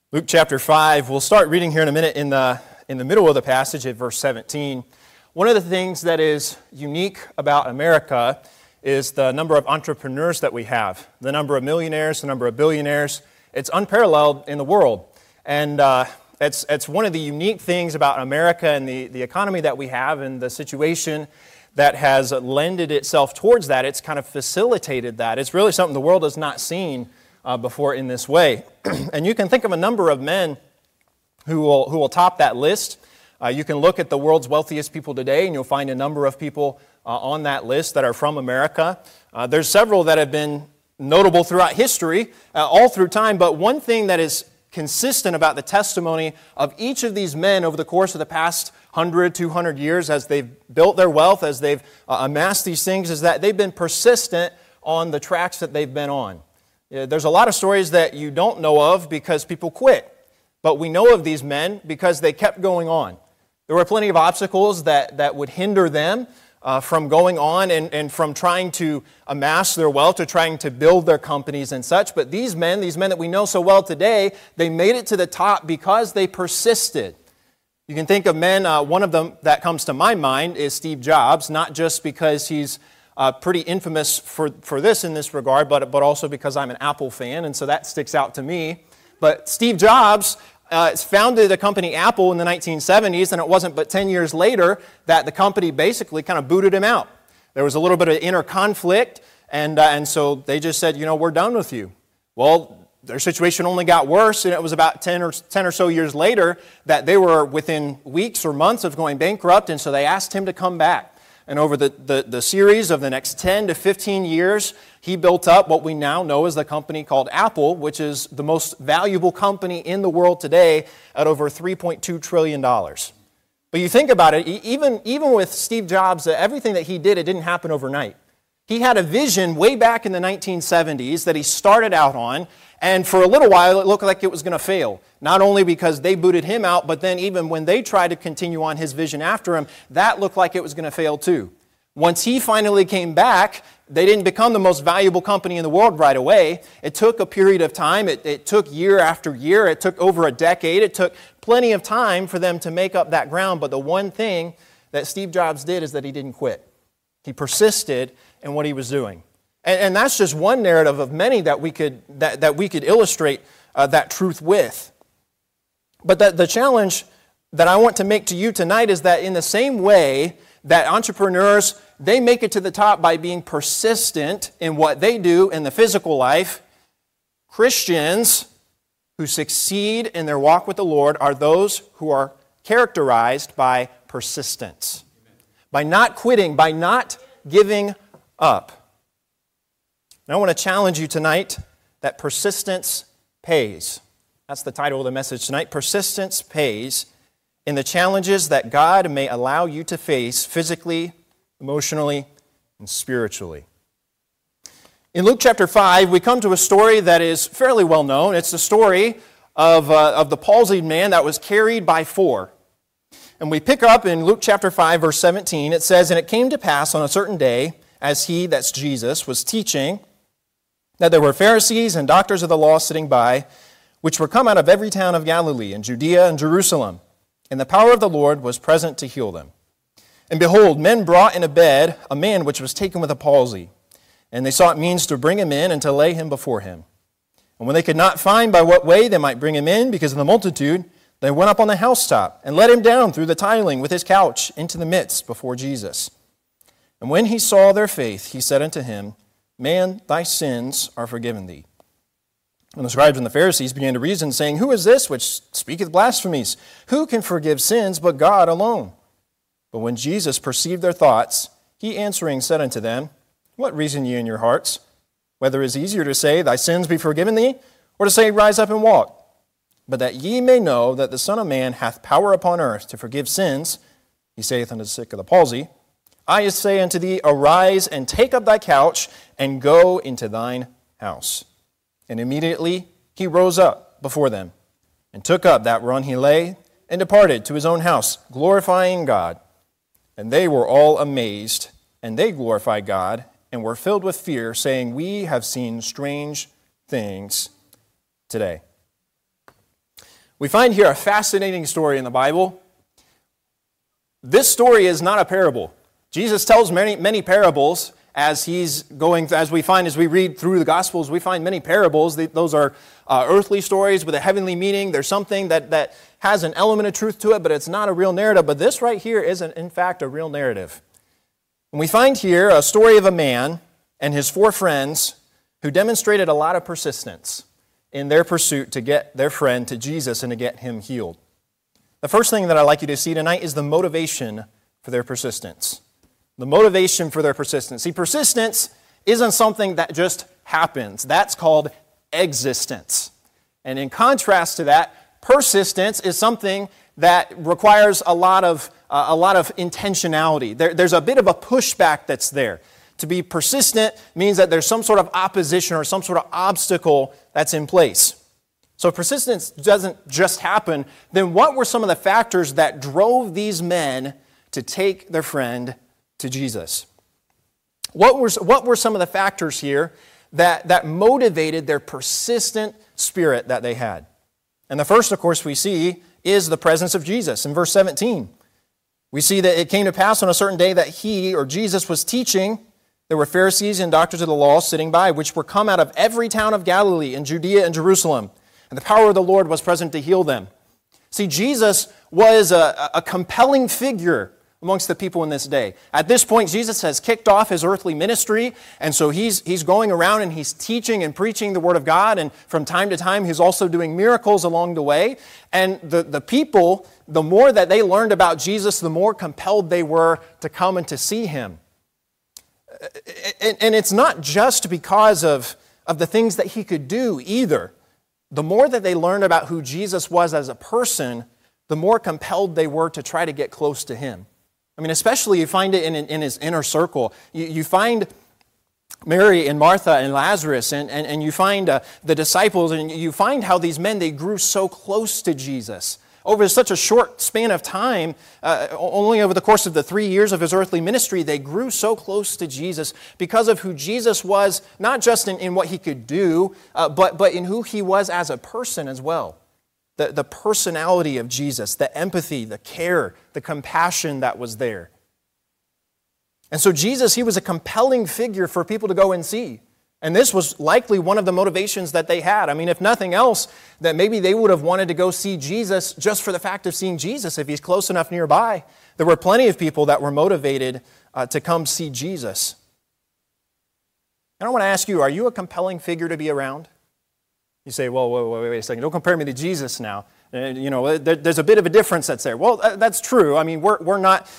Luke chapter 5, we'll start reading here in a minute in the middle of the passage at verse 17. One of the things that is unique about America is the number of entrepreneurs that we have, the number of millionaires, the number of billionaires. It's unparalleled in the world. And it's one of the unique things about America and the economy that we have and the situation that has lended itself towards that. It's kind of facilitated that. It's really something the world has not seen before in this way. And you can think of a number of men who will top that list. You can look at the world's wealthiest people today, and you'll find a number of people on that list that are from America. There's several that have been notable throughout history, all through time, but one thing that is consistent about the testimony of each of these men over the course of the past 100, 200 years as they've built their wealth, as they've amassed these things, is that they've been persistent on the tracks that they've been on. There's a lot of stories that you don't know of because people quit, but we know of these men because they kept going on. There were plenty of obstacles that would hinder them from going on and from trying to amass their wealth or trying to build their companies and such. But these men that we know so well today, they made it to the top because they persisted. You can think of men, one of them that comes to my mind is Steve Jobs, not just because he's pretty infamous for this in this regard, but also because I'm an Apple fan, and so that sticks out to me. But Steve Jobs founded the company Apple in the 1970s, and it wasn't but 10 years later that the company basically kind of booted him out. There was a little bit of inner conflict, and so they just said, we're done with you. Well, their situation only got worse, and it was about 10 or so years later that they were within weeks or months of going bankrupt, and so they asked him to come back. And over the series of the next 10 to 15 years, he built up what we now know as the company called Apple, which is the most valuable company in the world today at over $3.2 trillion. But you think about it, even with Steve Jobs, everything that he did, it didn't happen overnight. He had a vision way back in the 1970s that he started out on, and for a little while it looked like it was going to fail. Not only because they booted him out, but then even when they tried to continue on his vision after him, that looked like it was going to fail too. Once he finally came back, they didn't become the most valuable company in the world right away. It took a period of time. It took year after year. It took over a decade. It took plenty of time for them to make up that ground. But the one thing that Steve Jobs did is that he didn't quit. He persisted in what he was doing. And that's just one narrative of many that we could illustrate that truth with. But the challenge that I want to make to you tonight is that in the same way that entrepreneurs, they make it to the top by being persistent in what they do in the physical life, Christians who succeed in their walk with the Lord are those who are characterized by persistence, by not quitting, by not giving up. And I want to challenge you tonight that persistence pays. That's the title of the message tonight. Persistence pays in the challenges that God may allow you to face physically, emotionally, and spiritually. In Luke chapter 5, we come to a story that is fairly well known. It's the story of the palsied man that was carried by four. And we pick up in Luke chapter 5, verse 17. It says, "And it came to pass on a certain day, as he," that's Jesus, "was teaching, that there were Pharisees and doctors of the law sitting by, which were come out of every town of Galilee and Judea and Jerusalem. And the power of the Lord was present to heal them. And behold, men brought in a bed a man which was taken with a palsy. And they sought means to bring him in and to lay him before him. And when they could not find by what way they might bring him in because of the multitude, they went up on the housetop and let him down through the tiling with his couch into the midst before Jesus. And when he saw their faith, he said unto him, Man, thy sins are forgiven thee. And the scribes and the Pharisees began to reason, saying, Who is this which speaketh blasphemies? Who can forgive sins but God alone? But when Jesus perceived their thoughts, he answering said unto them, What reason ye in your hearts? Whether it is easier to say, Thy sins be forgiven thee, or to say, Rise up and walk? But that ye may know that the Son of Man hath power upon earth to forgive sins, he saith unto the sick of the palsy, I say unto thee, Arise and take up thy couch, and go into thine house. And immediately he rose up before them, and took up that whereon he lay, and departed to his own house, glorifying God. And they were all amazed, and they glorified God, and were filled with fear, saying, We have seen strange things today. We find here a fascinating story in the Bible. This story is not a parable. Jesus tells many parables as he's going, as we read through the Gospels, we find many parables. Those are earthly stories with a heavenly meaning. There's something that has an element of truth to it, but it's not a real narrative. But this right here is, in fact, a real narrative. And we find here a story of a man and his 4 friends who demonstrated a lot of persistence in their pursuit to get their friend to Jesus and to get him healed. The first thing that I'd like you to see tonight is the motivation for their persistence. The motivation for their persistence. See, persistence isn't something that just happens. That's called existence. And in contrast to that, persistence is something that requires a lot of intentionality. There's a bit of a pushback that's there. To be persistent means that there's some sort of opposition or some sort of obstacle that's in place. So if persistence doesn't just happen, then what were some of the factors that drove these men to take their friend to Jesus? What were some of the factors here that motivated their persistent spirit that they had? And the first, of course, we see is the presence of Jesus. In verse 17, we see that it came to pass on a certain day that he, or Jesus, was teaching. There were Pharisees and doctors of the law sitting by, which were come out of every town of Galilee and Judea and Jerusalem. And the power of the Lord was present to heal them. See, Jesus was a compelling figure amongst the people in this day. At this point, Jesus has kicked off his earthly ministry, and so he's going around and he's teaching and preaching the Word of God, and from time to time he's also doing miracles along the way. And the people, the more that they learned about Jesus, the more compelled they were to come and to see him. And it's not just because of the things that he could do either. The more that they learned about who Jesus was as a person, the more compelled they were to try to get close to him. I mean, especially you find it in his inner circle. You find Mary and Martha and Lazarus, and you find the disciples, and you find how these men, they grew so close to Jesus. Over such a short span of time, only over the course of the 3 years of his earthly ministry, they grew so close to Jesus because of who Jesus was, not just in what he could do, but in who he was as a person as well. The personality of Jesus, the empathy, the care, the compassion that was there. And so Jesus, he was a compelling figure for people to go and see. And this was likely one of the motivations that they had. I mean, if nothing else, that maybe they would have wanted to go see Jesus just for the fact of seeing Jesus if he's close enough nearby. There were plenty of people that were motivated to come see Jesus. And I want to ask you, are you a compelling figure to be around? You say, well, wait a second, don't compare me to Jesus now. There's a bit of a difference that's there. Well, that's true. I mean, we're not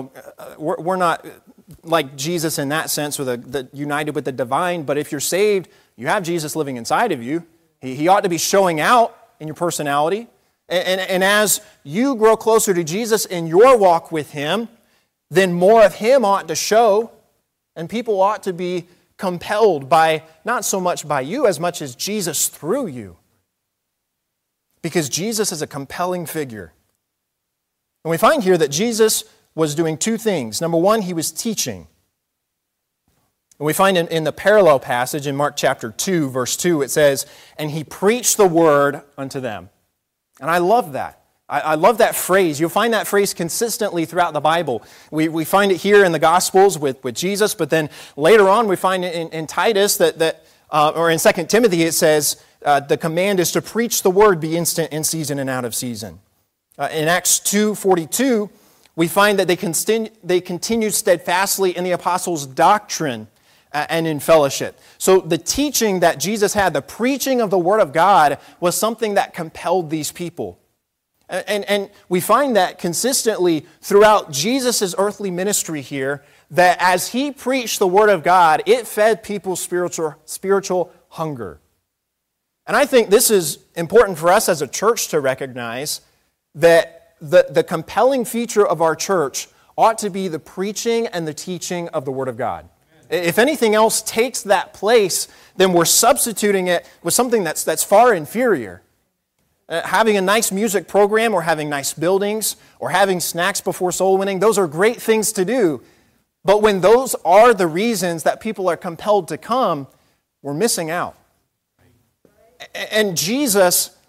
like Jesus in that sense, with united with the divine. But if you're saved, you have Jesus living inside of you. He ought to be showing out in your personality. And as you grow closer to Jesus in your walk with him, then more of him ought to show, and people ought to be compelled by, not so much by you as much as Jesus through you. Because Jesus is a compelling figure. And we find here that Jesus was doing 2 things. Number 1, he was teaching. And we find in the parallel passage in Mark chapter 2, verse 2, it says, and he preached the word unto them. And I love that. I love that phrase. You'll find that phrase consistently throughout the Bible. We find it here in the Gospels with Jesus, but then later on we find it in Titus or in 2 Timothy it says the command is to preach the word, be instant in season and out of season. In Acts 2:42, we find that they continued steadfastly in the apostles' doctrine and in fellowship. So the teaching that Jesus had, the preaching of the Word of God, was something that compelled these people. And we find that consistently throughout Jesus' earthly ministry here, that as he preached the Word of God, it fed people's spiritual hunger. And I think this is important for us as a church to recognize, that the compelling feature of our church ought to be the preaching and the teaching of the Word of God. If anything else takes that place, then we're substituting it with something that's far inferior. Having a nice music program, or having nice buildings, or having snacks before soul winning, those are great things to do. But when those are the reasons that people are compelled to come, we're missing out. And Jesus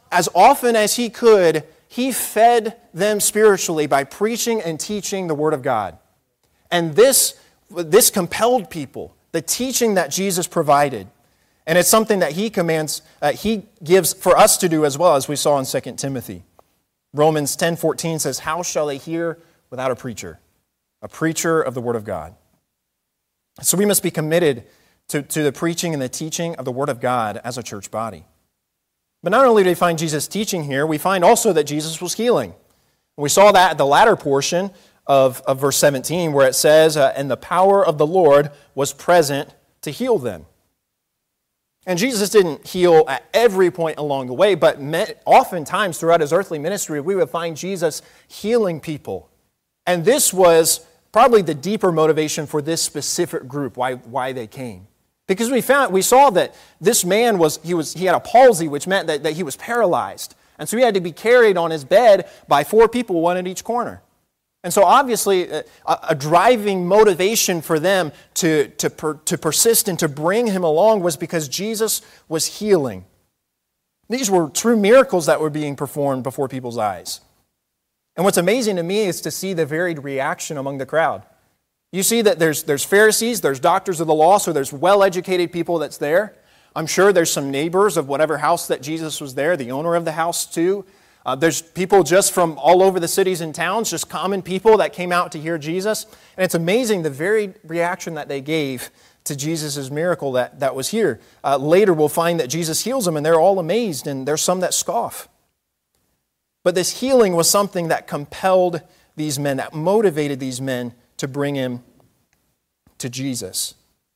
as often as he could, he fed them spiritually by preaching and teaching the Word of God. And this compelled people, the teaching that Jesus provided. And it's something that he commands, he gives for us to do as well, as we saw in 2 Timothy. Romans 10:14 says, "How shall they hear without a preacher of the Word of God?" So we must be committed to the preaching and the teaching of the Word of God as a church body. But not only do we find Jesus teaching here, we find also that Jesus was healing. We saw that at the latter portion of verse 17, where it says, "And the power of the Lord was present to heal them." And Jesus didn't heal at every point along the way, but oftentimes throughout his earthly ministry, we would find Jesus healing people. And this was probably the deeper motivation for this specific group, why they came. Because we saw that this man he had a palsy, which meant that he was paralyzed. And so he had to be carried on his bed by 4 people, one at each corner. And so obviously a driving motivation for them to persist and to bring him along was because Jesus was healing. These were true miracles that were being performed before people's eyes. And what's amazing to me is to see the varied reaction among the crowd. You see that there's Pharisees, there's doctors of the law, so there's well-educated people that's there. I'm sure there's some neighbors of whatever house that Jesus was there, the owner of the house too. There's people just from all over the cities and towns, just common people that came out to hear Jesus. And it's amazing the varied reaction that they gave to Jesus' miracle that was here. Later we'll find that Jesus heals them and they're all amazed, and there's some that scoff. But this healing was something that compelled these men, that motivated these men to bring him to Jesus.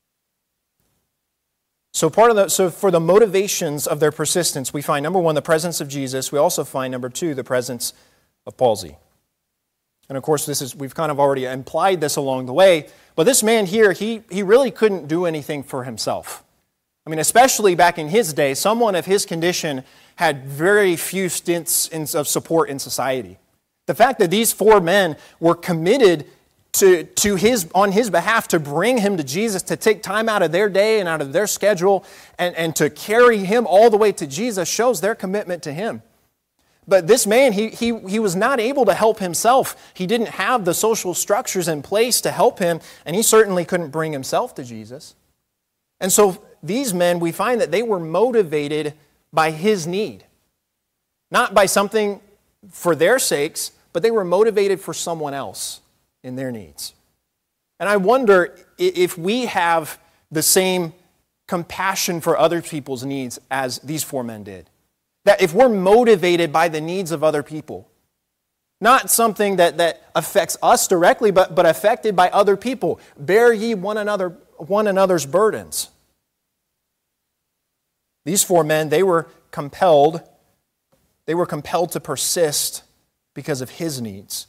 So for the motivations of their persistence, we find, number 1, the presence of Jesus. We also find, number 2, the presence of palsy. And of course, we've kind of already implied this along the way, but this man here, he really couldn't do anything for himself. I mean, especially back in his day, someone of his condition had very few stints of support in society. The fact that these 4 men were committed on his behalf to bring him to Jesus, to take time out of their day and out of their schedule and to carry him all the way to Jesus shows their commitment to him. But this man, he was not able to help himself. He didn't have the social structures in place to help him, and he certainly couldn't bring himself to Jesus. And so these men, we find that they were motivated by his need. Not by something for their sakes, but they were motivated for someone else in their needs. And I wonder if we have the same compassion for other people's needs as these 4 men did. That if we're motivated by the needs of other people, not something that affects us directly, but affected by other people, bear ye one another's burdens. These 4 men, they were compelled to persist because of his needs.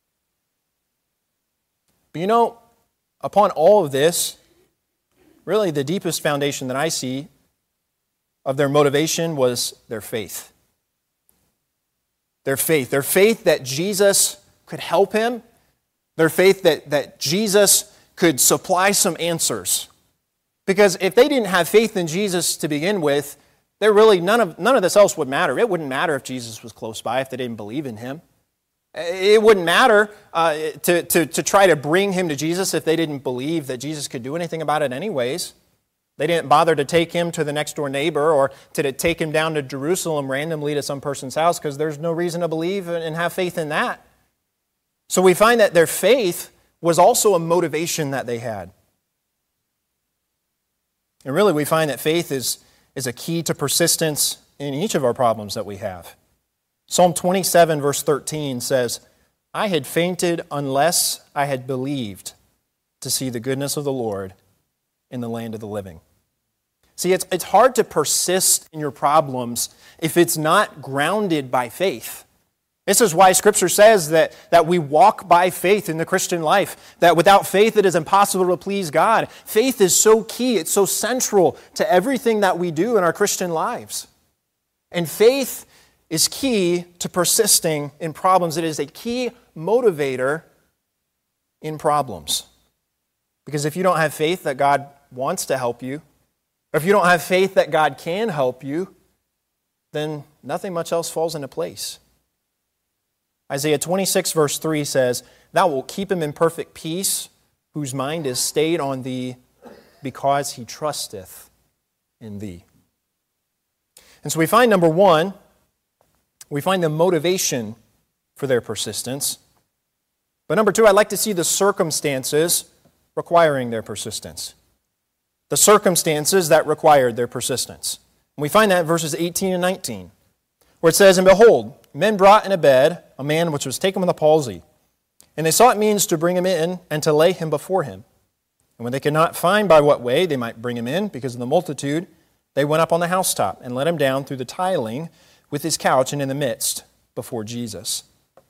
But you know, upon all of this, really the deepest foundation that I see of their motivation was their faith. Their faith that Jesus could help him, their faith that Jesus could supply some answers. Because if they didn't have faith in Jesus to begin with, none of this else would matter. It wouldn't matter if Jesus was close by if they didn't believe in him. It wouldn't matter to try to bring him to Jesus if they didn't believe that Jesus could do anything about it anyways. They didn't bother to take him to the next door neighbor or to take him down to Jerusalem randomly to some person's house because there's no reason to believe and have faith in that. So we find that their faith was also a motivation that they had. And really we find that faith is a key to persistence in each of our problems that we have. Psalm 27 verse 13 says, "I had fainted unless I had believed to see the goodness of the Lord in the land of the living." See, it's hard to persist in your problems if it's not grounded by faith. This is why Scripture says that we walk by faith in the Christian life, that without faith it is impossible to please God. Faith is so key, it's so central to everything that we do in our Christian lives. And faith is key to persisting in problems. It is a key motivator in problems. Because if you don't have faith that God wants to help you, or if you don't have faith that God can help you, then nothing much else falls into place. Isaiah 26 verse 3 says, "Thou wilt keep him in perfect peace, whose mind is stayed on thee, because he trusteth in thee." And so we find, number one, we find the motivation for their persistence. But number two, I'd like to see the circumstances requiring their persistence. The circumstances that required their persistence. And we find that in verses 18 and 19, where it says, "And behold, men brought in a bed a man which was taken with a palsy, and they sought means to bring him in and to lay him before him. And when they could not find by what way they might bring him in, because of the multitude, they went up on the housetop and let him down through the tiling with his couch and in the midst before Jesus."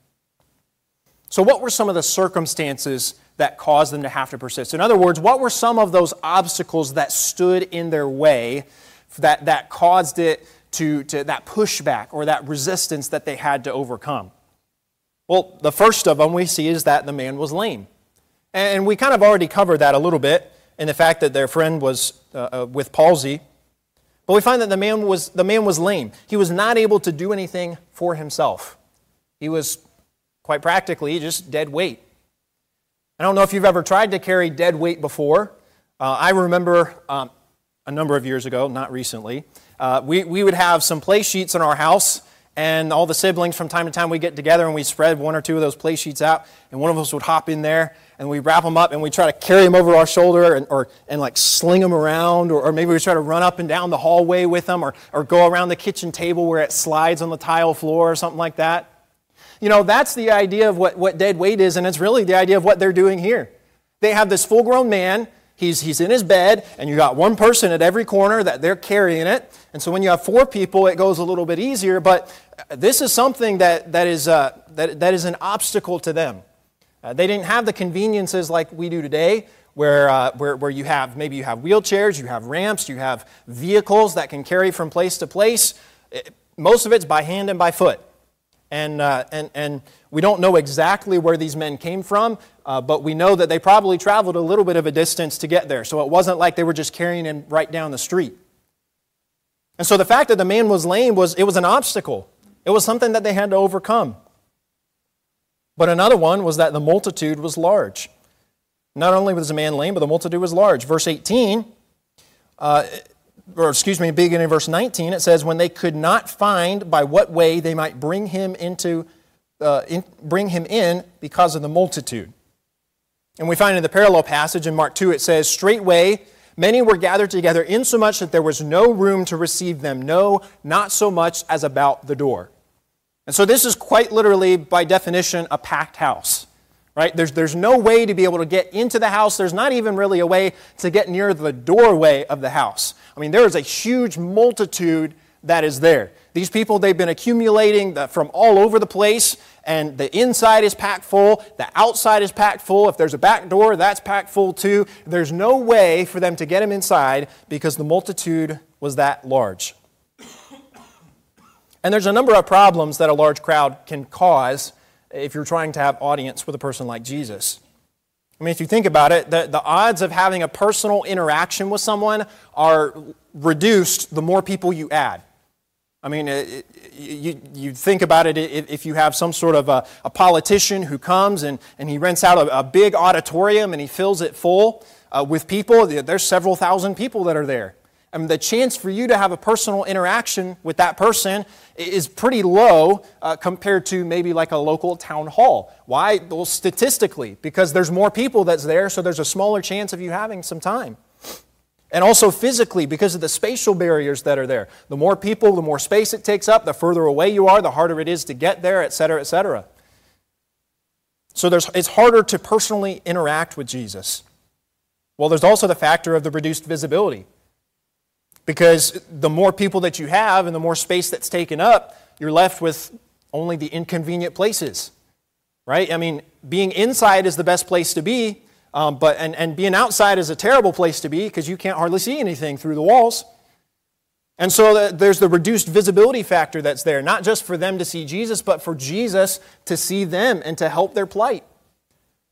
So what were some of the circumstances that caused them to have to persist? In other words, what were some of those obstacles that stood in their way that caused it to that pushback or that resistance that they had to overcome? Well, the first of them we see is that the man was lame. And we kind of already covered that a little bit in the fact that their friend was with palsy. But we find that the man was lame. He was not able to do anything for himself. He was, quite practically, just dead weight. I don't know if you've ever tried to carry dead weight before. I remember a number of years ago, not recently, we would have some play sheets in our house, and all the siblings from time to time we'd get together and we'd spread one or two of those play sheets out, and one of us would hop in there and we'd wrap them up and we'd try to carry them over our shoulder and like sling them around, or maybe we'd try to run up and down the hallway with them, or go around the kitchen table where it slides on the tile floor or something like that. You know, that's the idea of what dead weight is, and it's really the idea of what they're doing here. They have this full-grown man. He's in his bed, and you got one person at every corner that they're carrying it. And so when you have four people, it goes a little bit easier. But this is something that is an obstacle to them. They didn't have the conveniences like we do today, where you have wheelchairs, you have ramps, you have vehicles that can carry from place to place. Most of it's by hand and by foot. And we don't know exactly where these men came from, but we know that they probably traveled a little bit of a distance to get there. So it wasn't like they were just carrying him right down the street. And so the fact that the man was lame was an obstacle. It was something that they had to overcome. But another one was that the multitude was large. Not only was the man lame, but the multitude was large. Verse 18, beginning in verse 19, it says, "When they could not find by what way they might bring him in because of the multitude." And we find in the parallel passage in Mark 2, it says, "Straightway many were gathered together, insomuch that there was no room to receive them, no, not so much as about the door." And so this is quite literally, by definition, a packed house. Right? There's no way to be able to get into the house. There's not even really a way to get near the doorway of the house. I mean, there is a huge multitude that is there. These people, they've been accumulating from all over the place, and the inside is packed full, the outside is packed full. If there's a back door, that's packed full too. There's no way for them to get them inside because the multitude was that large. And there's a number of problems that a large crowd can cause if you're trying to have audience with a person like Jesus. I mean, if you think about it, the odds of having a personal interaction with someone are reduced the more people you add. I mean, you think about it, if you have some sort of a politician who comes and he rents out a big auditorium and he fills it full with people, there's several thousand people that are there. I mean, the chance for you to have a personal interaction with that person is pretty low compared to maybe like a local town hall. Why? Well, statistically, because there's more people that's there, so there's a smaller chance of you having some time. And also physically, because of the spatial barriers that are there. The more people, the more space it takes up, the further away you are, the harder it is to get there, etc., etc. So it's harder to personally interact with Jesus. Well, there's also the factor of the reduced visibility. Because the more people that you have and the more space that's taken up, you're left with only the inconvenient places, right? I mean, being inside is the best place to be, but being outside is a terrible place to be because you can't hardly see anything through the walls. And so there's the reduced visibility factor that's there, not just for them to see Jesus, but for Jesus to see them and to help their plight.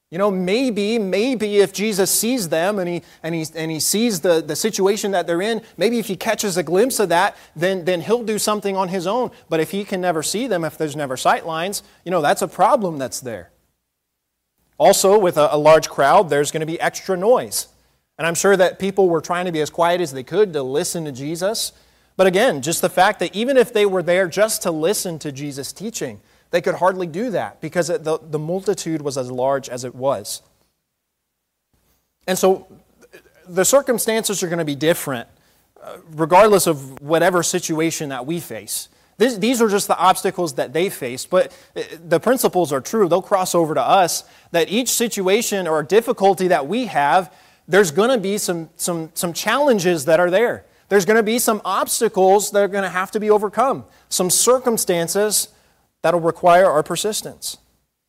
Maybe if Jesus sees them and he sees the situation that they're in, maybe if he catches a glimpse of that, then he'll do something on his own. But if he can never see them, if there's never sight lines, that's a problem that's there. Also, with a large crowd, there's going to be extra noise. And I'm sure that people were trying to be as quiet as they could to listen to Jesus. But again, just the fact that even if they were there just to listen to Jesus' teaching, they could hardly do that because the multitude was as large as it was. And so the circumstances are going to be different regardless of whatever situation that we face. These are just the obstacles that they faced, but the principles are true. They'll cross over to us, that each situation or difficulty that we have, there's going to be some challenges that are there. There's going to be some obstacles that are going to have to be overcome, some circumstances that'll require our persistence.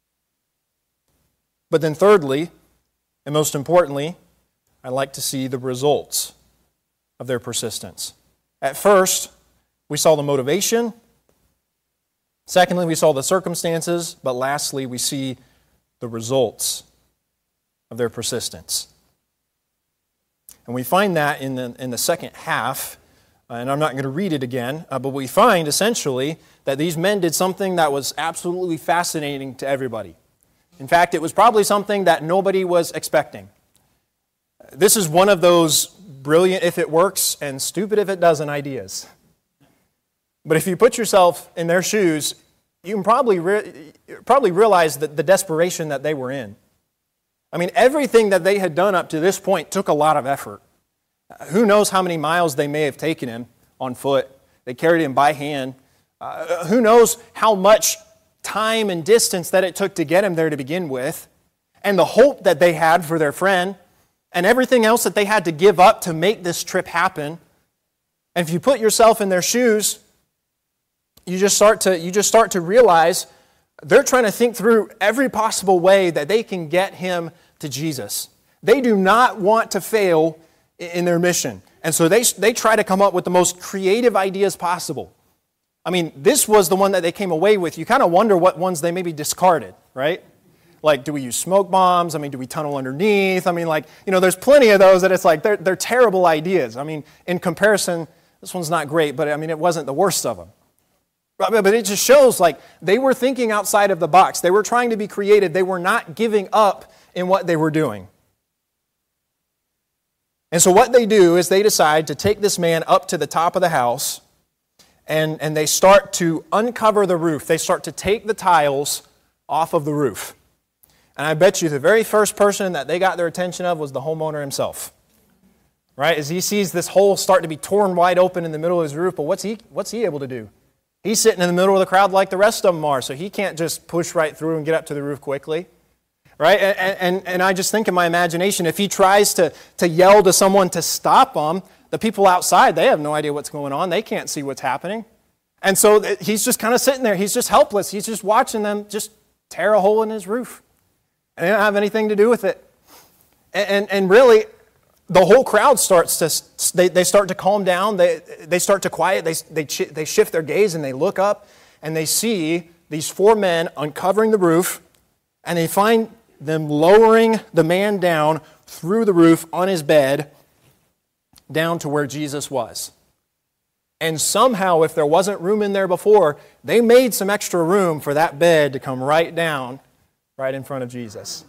But then thirdly, and most importantly, I like to see the results of their persistence. At first, we saw the motivation. Secondly, we saw the circumstances. But lastly, we see the results of their persistence. And we find that in the second half. And I'm not going to read it again, but we find essentially that these men did something that was absolutely fascinating to everybody. In fact, it was probably something that nobody was expecting. This is one of those brilliant if it works and stupid if it doesn't ideas. But if you put yourself in their shoes, you can probably realize that the desperation that they were in. I mean, everything that they had done up to this point took a lot of effort. Who knows how many miles they may have taken him on foot. They carried him by hand. Who knows how much time and distance that it took to get him there to begin with. And the hope that they had for their friend. And everything else that they had to give up to make this trip happen. And if you put yourself in their shoes, you just start to realize they're trying to think through every possible way that they can get him to Jesus. They do not want to fail in their mission. And so they try to come up with the most creative ideas possible. I mean, this was the one that they came away with. You kind of wonder what ones they maybe discarded, right? Like, do we use smoke bombs? I mean, do we tunnel underneath? I mean, there's plenty of those that it's like, they're terrible ideas. I mean, in comparison, this one's not great, but I mean, it wasn't the worst of them. But it just shows, they were thinking outside of the box. They were trying to be creative. They were not giving up in what they were doing. And so what they do is they decide to take this man up to the top of the house, and they start to uncover the roof. They start to take the tiles off of the roof. And I bet you the very first person that they got their attention of was the homeowner himself. Right? As he sees this hole start to be torn wide open in the middle of his roof, but what's he able to do? He's sitting in the middle of the crowd like the rest of them are, so he can't just push right through and get up to the roof quickly. Right? And I just think in my imagination, if he tries to yell to someone to stop him, the people outside, they have no idea what's going on. They can't see what's happening. And so he's just kind of sitting there. He's just helpless. He's just watching them just tear a hole in his roof. And they don't have anything to do with it. And really, the whole crowd starts to, they start to calm down. They start to quiet. They shift their gaze and they look up and they see these four men uncovering the roof, and they find them lowering the man down through the roof on his bed down to where Jesus was. And somehow, if there wasn't room in there before, they made some extra room for that bed to come right down right in front of Jesus.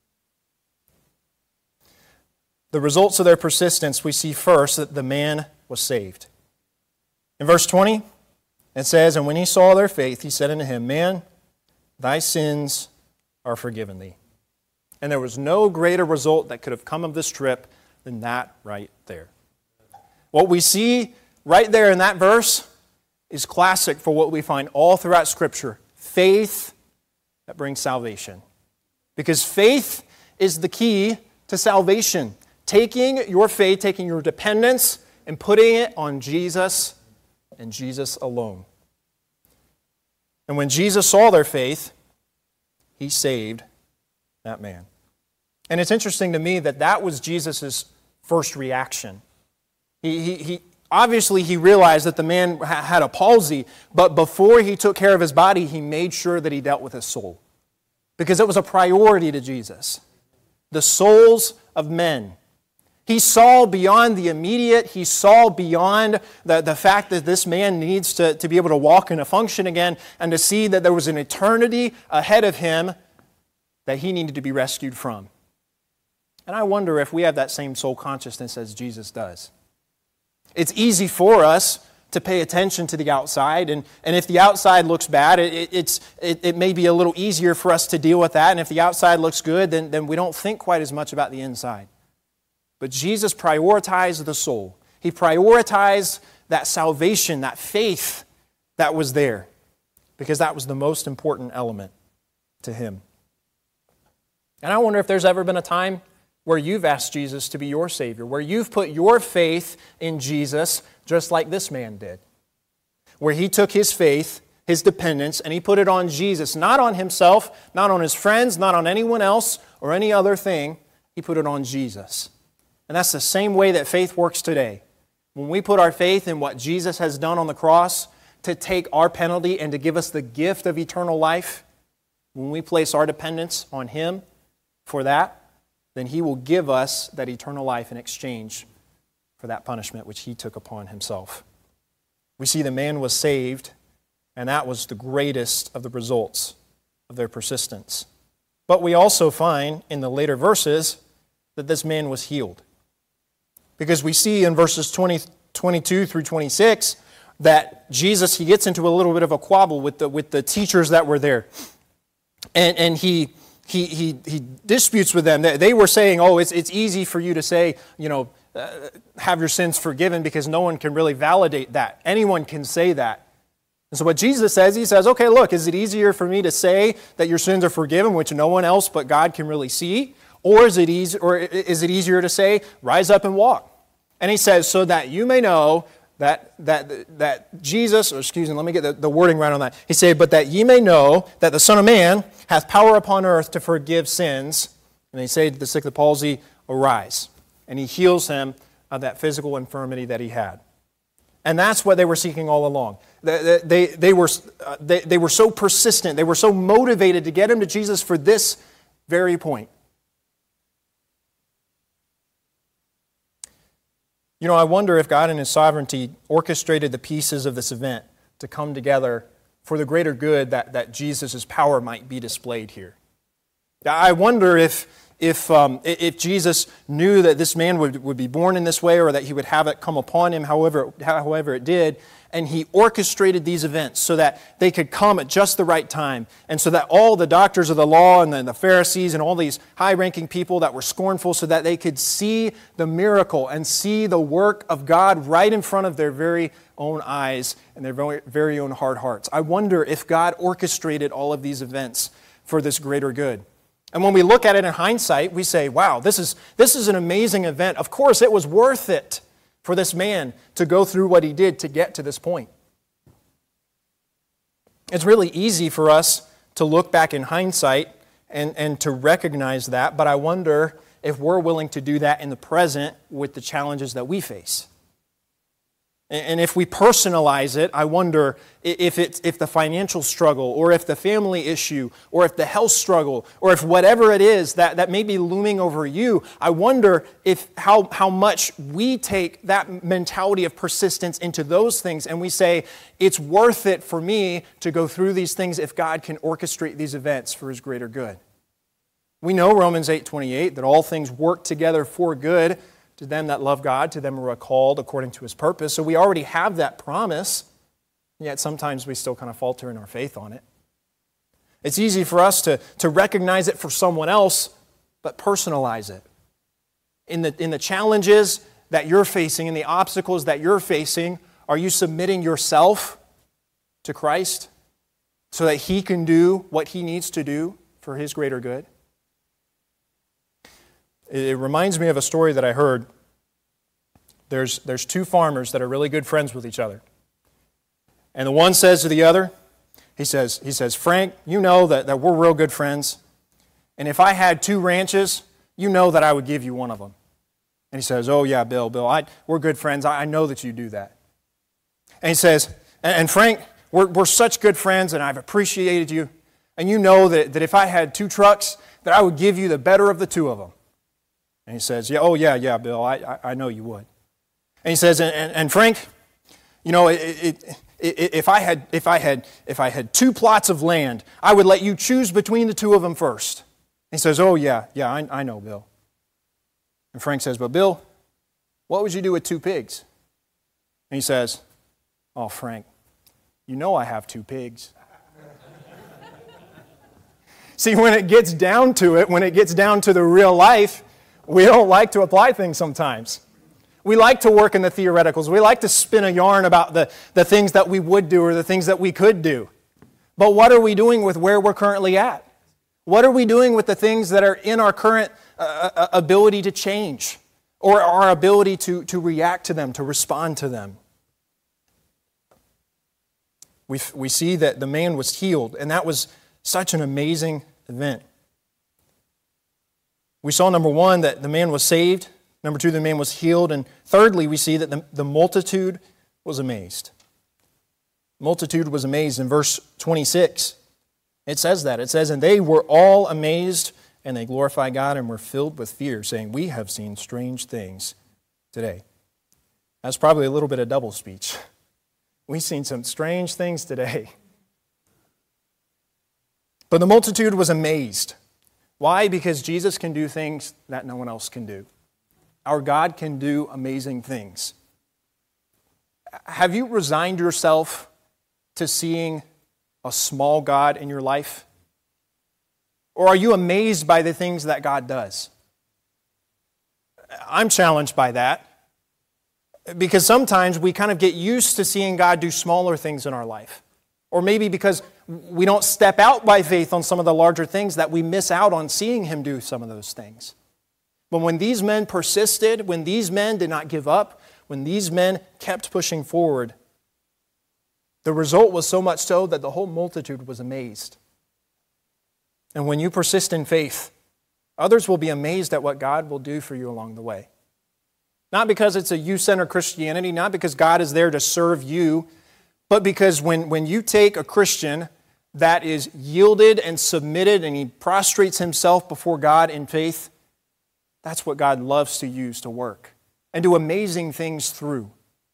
The results of their persistence, we see first that the man was saved. In verse 20, it says, "And when he saw their faith, he said unto him, Man, thy sins are forgiven thee." And there was no greater result that could have come of this trip than that right there. What we see right there in that verse is classic for what we find all throughout Scripture. Faith that brings salvation. Because faith is the key to salvation. Taking your faith, taking your dependence, and putting it on Jesus and Jesus alone. And when Jesus saw their faith, he saved that man. And it's interesting to me that was Jesus' first reaction. He obviously he realized that the man had a palsy, but before he took care of his body, he made sure that he dealt with his soul. because it was a priority to Jesus. The souls of men. He saw beyond the immediate. He saw beyond the fact that this man needs to be able to walk and to function again, and to see that there was an eternity ahead of him that he needed to be rescued from. And I wonder if we have that same soul consciousness as Jesus does. It's easy for us to pay attention to the outside, and if the outside looks bad, it may be a little easier for us to deal with that, and if the outside looks good, then we don't think quite as much about the inside. But Jesus prioritized the soul. He prioritized that salvation, that faith that was there, because that was the most important element to him. And I wonder if there's ever been a time where you've asked Jesus to be your Savior, where you've put your faith in Jesus just like this man did, where he took his faith, his dependence, and he put it on Jesus, not on himself, not on his friends, not on anyone else or any other thing. He put it on Jesus. And that's the same way that faith works today. When we put our faith in what Jesus has done on the cross to take our penalty and to give us the gift of eternal life, when we place our dependence on Him for that, then He will give us that eternal life in exchange for that punishment which He took upon Himself. We see the man was saved, and that was the greatest of the results of their persistence. But we also find in the later verses that this man was healed. Because we see in verses 22 through 26 that Jesus, he gets into a little bit of a quabble with the teachers that were there. And he disputes with them. They were saying, oh, it's easy for you to say, have your sins forgiven, because no one can really validate that. Anyone can say that. And so what Jesus says, he says, okay, look, is it easier for me to say that your sins are forgiven, which no one else but God can really see? Or is it easier to say, rise up and walk? And he says, so that you may know that Jesus, let me get the wording right on that. He said, but that ye may know that the Son of Man hath power upon earth to forgive sins. And he said to the sick of the palsy, arise. And he heals him of that physical infirmity that he had. And that's what they were seeking all along. They were so persistent. They were so motivated to get him to Jesus for this very point. I wonder if God in His sovereignty orchestrated the pieces of this event to come together for the greater good that Jesus' power might be displayed here. I wonder if Jesus knew that this man would be born in this way, or that He would have it come upon him however it did, and He orchestrated these events so that they could come at just the right time, and so that all the doctors of the law and the Pharisees and all these high-ranking people that were scornful, so that they could see the miracle and see the work of God right in front of their very own eyes and their very own hard hearts. I wonder if God orchestrated all of these events for this greater good. And when we look at it in hindsight, we say, wow, this is an amazing event. Of course, it was worth it for this man to go through what he did to get to this point. It's really easy for us to look back in hindsight and to recognize that, but I wonder if we're willing to do that in the present with the challenges that we face. And if we personalize it, I wonder if the financial struggle, or if the family issue, or if the health struggle, or if whatever it is that may be looming over you, I wonder if how much we take that mentality of persistence into those things, and we say, it's worth it for me to go through these things if God can orchestrate these events for His greater good. We know Romans 8:28, that all things work together for good to them that love God, to them who are called according to His purpose. So we already have that promise, and yet sometimes we still kind of falter in our faith on it. It's easy for us to recognize it for someone else, but personalize it. In the challenges that you're facing, in the obstacles that you're facing, are you submitting yourself to Christ so that He can do what He needs to do for His greater good? It reminds me of a story that I heard. There's two farmers that are really good friends with each other. And the one says to the other, he says, Frank, you know that we're real good friends. And if I had 2 ranches, you know that I would give you one of them. And he says, oh yeah, Bill, we're good friends. I know that you do that. And he says, and Frank, we're such good friends, and I've appreciated you. And you know that if I had 2 trucks, that I would give you the better of the 2 of them. And he says, yeah, Bill, I know you would. And he says, and Frank, you know, if I had 2 plots of land, I would let you choose between the 2 of them first. And he says, oh yeah, I know, Bill. And Frank says, but Bill, what would you do with 2 pigs? And he says, oh, Frank, you know I have 2 pigs. See, when it gets down to it, when it gets down to the real life, we don't like to apply things sometimes. We like to work in the theoreticals. We like to spin a yarn about the things that we would do or the things that we could do. But what are we doing with where we're currently at? What are we doing with the things that are in our current ability to change or our ability to react to them, to respond to them? We see that the man was healed, and that was such an amazing event. We saw, number 1, that the man was saved. Number 2, the man was healed. And thirdly, we see that the multitude was amazed. Multitude was amazed. In verse 26, it says that. It says, and they were all amazed, and they glorified God and were filled with fear, saying, we have seen strange things today. That's probably a little bit of double speech. We've seen some strange things today. But the multitude was amazed. Why? Because Jesus can do things that no one else can do. Our God can do amazing things. Have you resigned yourself to seeing a small God in your life? Or are you amazed by the things that God does? I'm challenged by that. Because sometimes we kind of get used to seeing God do smaller things in our life. Or maybe because we don't step out by faith on some of the larger things that we miss out on seeing Him do some of those things. But when these men persisted, when these men did not give up, when these men kept pushing forward, the result was so much so that the whole multitude was amazed. And when you persist in faith, others will be amazed at what God will do for you along the way. Not because it's a you-centered Christianity, not because God is there to serve you, but because when you take a Christian that is yielded and submitted and he prostrates himself before God in faith, that's what God loves to use to work and do amazing things through.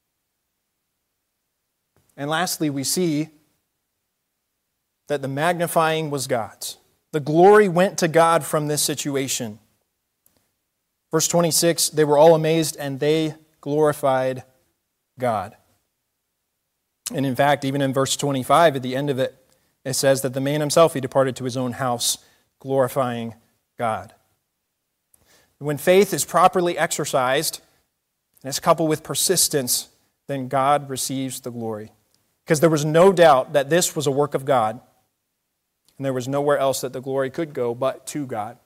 And lastly, we see that the magnifying was God's. The glory went to God from this situation. Verse 26, they were all amazed and they glorified God. And in fact, even in verse 25, at the end of it, it says that the man himself, he departed to his own house, glorifying God. When faith is properly exercised, and it's coupled with persistence, then God receives the glory. Because there was no doubt that this was a work of God, and there was nowhere else that the glory could go but to God.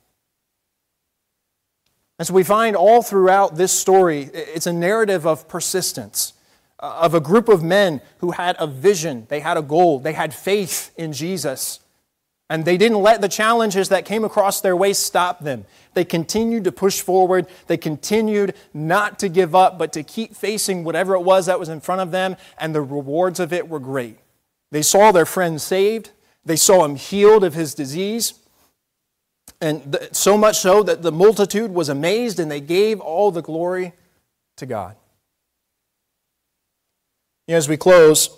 And so we find all throughout this story, it's a narrative of persistence, of a group of men who had a vision, they had a goal, they had faith in Jesus. And they didn't let the challenges that came across their way stop them. They continued to push forward. They continued not to give up, but to keep facing whatever it was that was in front of them, and the rewards of it were great. They saw their friend saved. They saw him healed of his disease. And so much so that the multitude was amazed, and they gave all the glory to God. As we close,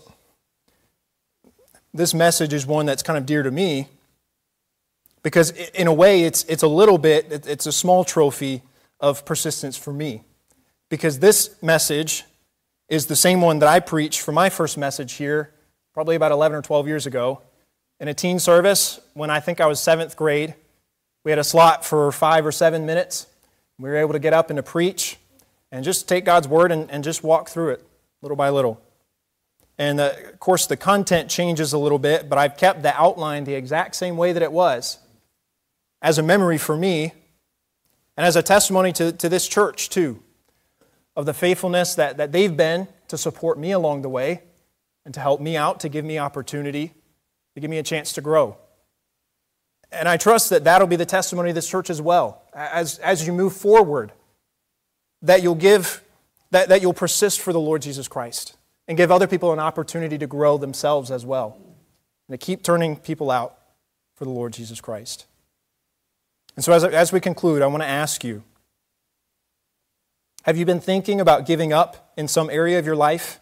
this message is one that's kind of dear to me, because in a way it's a little bit, it's a small trophy of persistence for me. Because this message is the same one that I preached for my first message here, probably about 11 or 12 years ago, in a teen service when I think I was 7th grade. We had a slot for 5 or 7 minutes. We were able to get up and to preach and just take God's Word and just walk through it little by little. And of course the content changes a little bit, but I've kept the outline the exact same way that it was as a memory for me and as a testimony to this church too, of the faithfulness that they've been to support me along the way and to help me out, to give me opportunity, to give me a chance to grow. And I trust that that'll be the testimony of this church as well. As you move forward, that you'll persist for the Lord Jesus Christ and give other people an opportunity to grow themselves as well and to keep turning people out for the Lord Jesus Christ. And so as we conclude, I want to ask you, have you been thinking about giving up in some area of your life?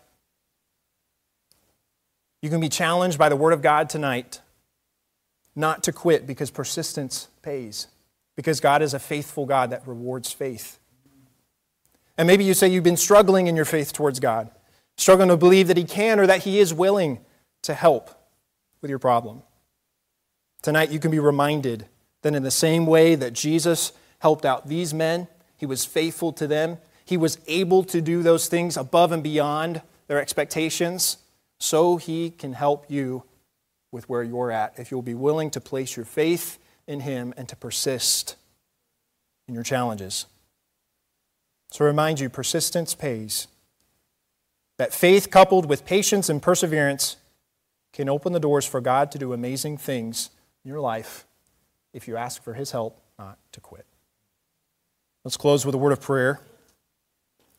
You can be challenged by the Word of God tonight not to quit, because persistence pays, because God is a faithful God that rewards faith. And maybe you say you've been struggling in your faith towards God, struggling to believe that He can or that He is willing to help with your problem. Tonight you can be reminded that in the same way that Jesus helped out these men, He was faithful to them, He was able to do those things above and beyond their expectations, so He can help you with where you're at if you'll be willing to place your faith in Him and to persist in your challenges. So I remind you, persistence pays. That faith coupled with patience and perseverance can open the doors for God to do amazing things in your life if you ask for His help not to quit. Let's close with a word of prayer.